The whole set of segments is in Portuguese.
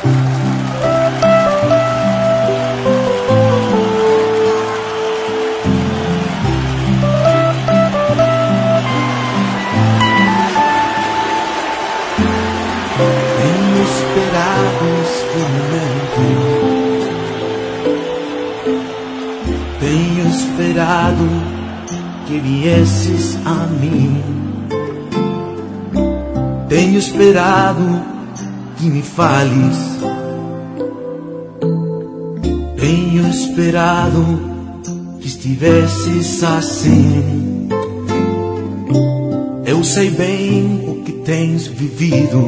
Tenho esperado este momento, tenho esperado que viesses a mim, tenho esperado que me fales, tenho esperado que estivesses assim. Eu sei bem o que tens vivido,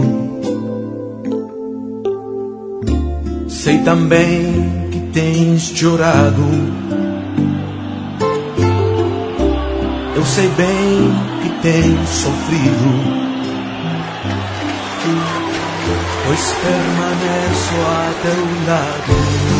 sei também que tens chorado. Eu sei bem que tens sofrido, pois permaneço a teu lado.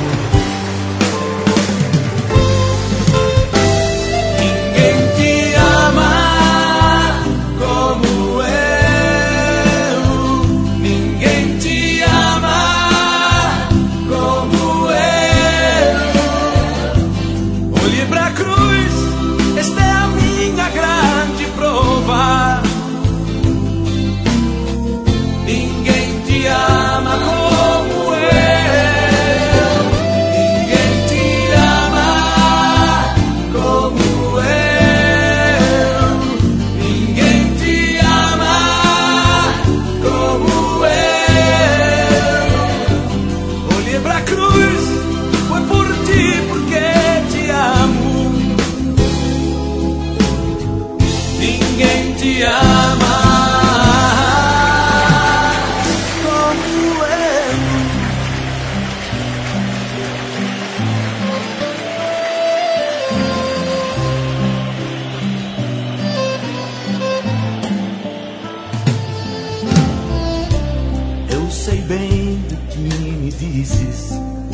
Eu sei bem do que me dizes,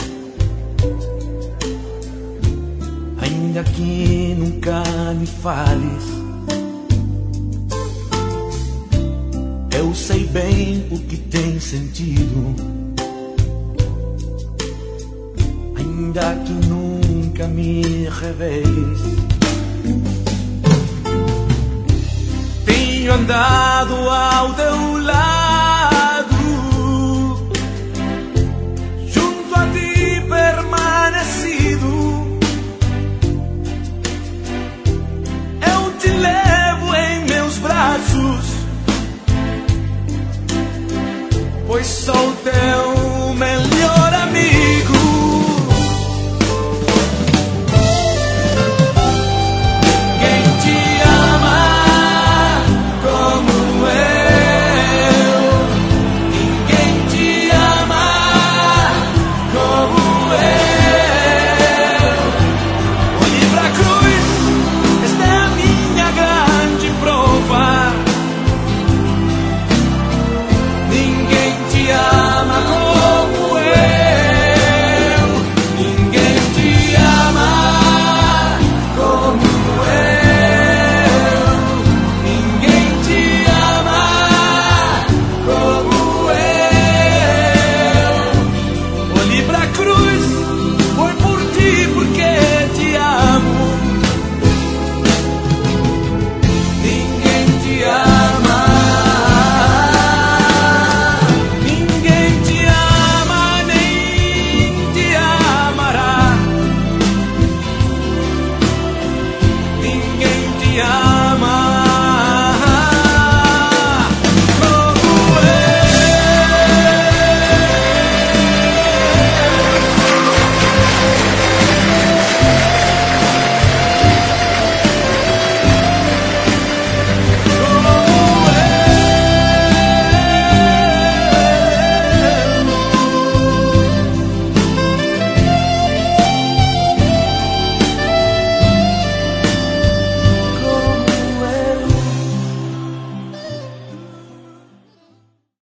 ainda que nunca me fales. Eu sei bem o que tens sentido, ainda que nunca me reveles. Tenho andado ao teu lado, junto a ti permanecido. Eu te levo em meus braços, pois sou teu melhor